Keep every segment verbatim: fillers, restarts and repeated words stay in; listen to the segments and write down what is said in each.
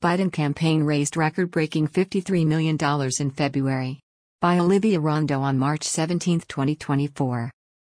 Biden campaign raised record-breaking fifty-three million dollars in February. By Olivia Rondo on March seventeenth, twenty twenty-four.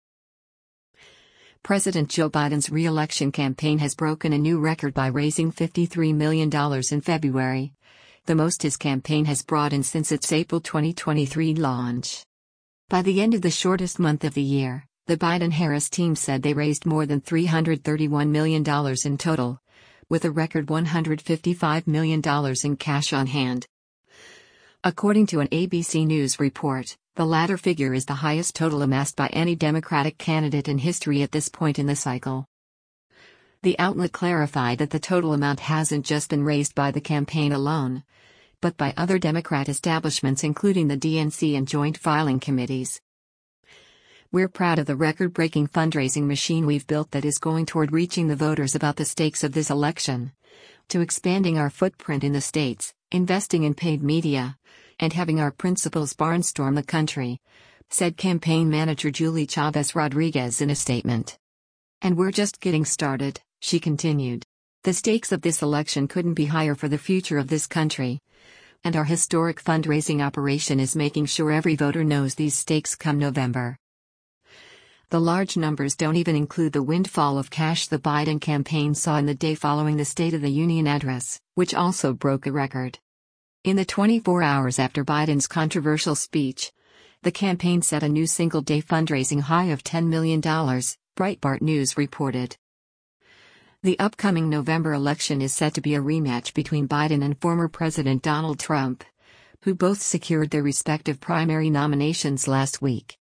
President Joe Biden's re-election campaign has broken a new record by raising fifty-three million dollars in February, the most his campaign has brought in since its April twenty twenty-three launch. By the end of the shortest month of the year, the Biden-Harris team said they raised more than three hundred thirty-one million dollars in total, with a record one hundred fifty-five million dollars in cash on hand. According to an A B C News report, the latter figure is the highest total amassed by any Democratic candidate in history at this point in the cycle. The outlet clarified that the total amount hasn't just been raised by the campaign alone, but by other Democrat establishments including the D N C and joint filing committees. "We're proud of the record-breaking fundraising machine we've built that is going toward reaching the voters about the stakes of this election, to expanding our footprint in the states, investing in paid media, and having our principals barnstorm the country," said campaign manager Julie Chavez Rodriguez in a statement. "And we're just getting started," she continued. "The stakes of this election couldn't be higher for the future of this country. And our historic fundraising operation is making sure every voter knows these stakes come November." The large numbers don't even include the windfall of cash the Biden campaign saw in the day following the State of the Union address, which also broke a record. In the twenty-four hours after Biden's controversial speech, the campaign set a new single-day fundraising high of ten million dollars, Breitbart News reported. The upcoming November election is set to be a rematch between Biden and former President Donald Trump, who both secured their respective primary nominations last week.